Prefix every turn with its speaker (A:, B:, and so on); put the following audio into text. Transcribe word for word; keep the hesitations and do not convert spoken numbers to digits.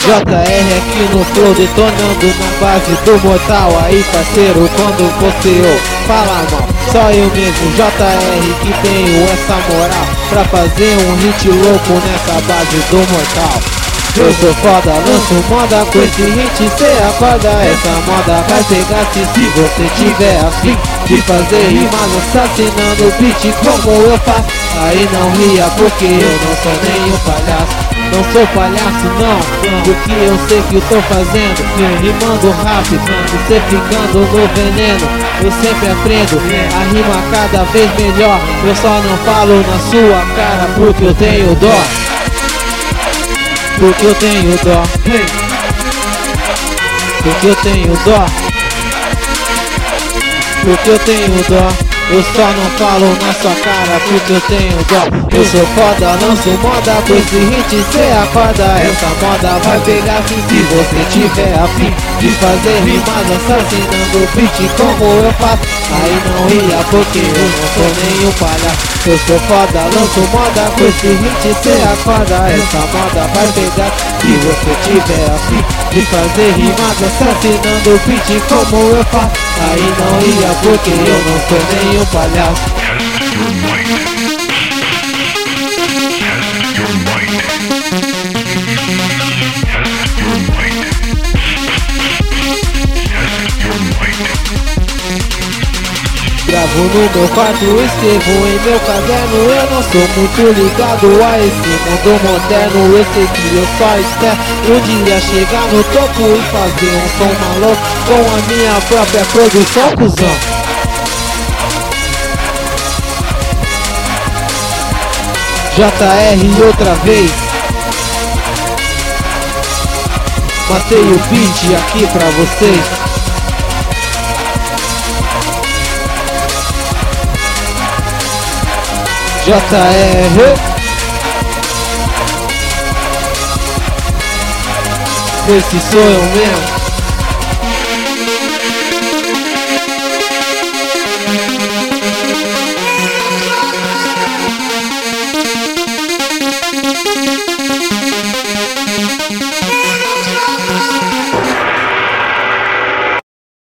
A: J R aqui no flow, detonando na base do mortal. Aí parceiro, quando você ou fala mal, só eu mesmo, J R, que tenho essa moral pra fazer um hit louco nessa base do mortal. Eu sou foda, lanço moda com esse hit, cê acorda. Essa moda vai pegar se, se você tiver afim de fazer rimas assassinando o beat como eu faço. Aí não ria porque eu não sou nem um palhaço. Não sou palhaço não, porque eu sei que eu tô fazendo, rimando rápido, você ficando no veneno. Eu sempre aprendo a rima cada vez melhor. Eu só não falo na sua cara porque eu tenho dó. Porque eu tenho dó. Porque eu tenho dó. Porque eu tenho dó. Eu só não falo na sua cara porque eu tenho dó. Eu sou foda, lanço moda com esse hit, cê acorda. Essa moda vai pegar sim se você tiver afim de fazer rimas assassinando o beat como eu faço. Aí não ia porque eu não sou nem um palhaço. Eu sou foda, lanço moda com esse hit, cê acorda. Essa moda vai pegar se você tiver afim de fazer rimas assassinando o beat como eu faço. Aí não ia porque eu não sou nem um palhaço. Gravo no meu quarto, escrevo em meu caderno. Eu não sou muito ligado a esse mundo moderno. Eu sei que eu só espero um dia chegar no topo e fazer um som maluco com a minha própria produção, cuzão. J R outra vez. Matei o beat aqui pra vocês. J R, esse sou eu mesmo.